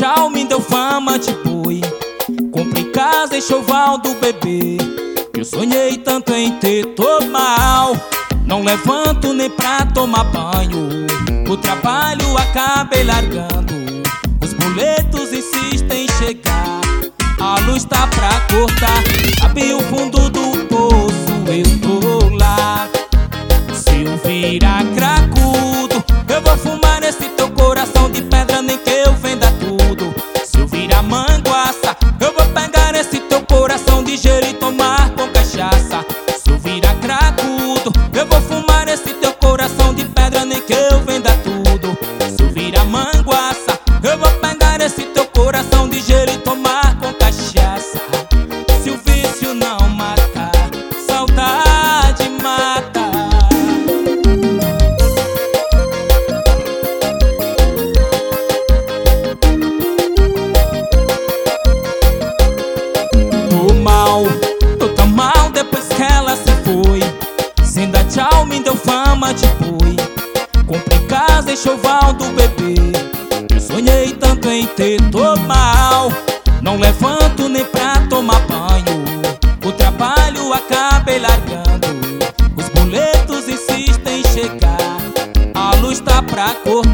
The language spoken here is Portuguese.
tchau me deu fama de boi. Comprei casa e enxoval do bebê. Eu sonhei tanto em ter, tô mal. Não levanto nem pra tomar banho. O trabalho acabei largando. Os boletos insistem em chegar. A luz tá pra cortar. Abri o fundo do poço, eu tô lá. Se eu virar cracudo, eu vou fumar nesse teu coração de pedra, nem que eu venda tudo. Se eu virar manguaça, eu vou pegar esse teu coração de gelo e tomar com cachaça. Se eu virar cracudo, eu vou fumar nesse teu coração de pedra, nem que eu venda tudo. Se eu virar manguaça, eu vou pegar esse teu coração de gelo e tomar com cachaça. Se o vício não matar, saudade mata. Tô tão mal depois que ela se foi. Sem dar tchau me deu fama de boi. Comprei casa e enxoval do bebê. Eu sonhei tanto em ter, tô mal. Não levanto nem pra tomar banho. O trabalho acabei largando. Os boletos insistem em chegar. A luz tá pra cortar.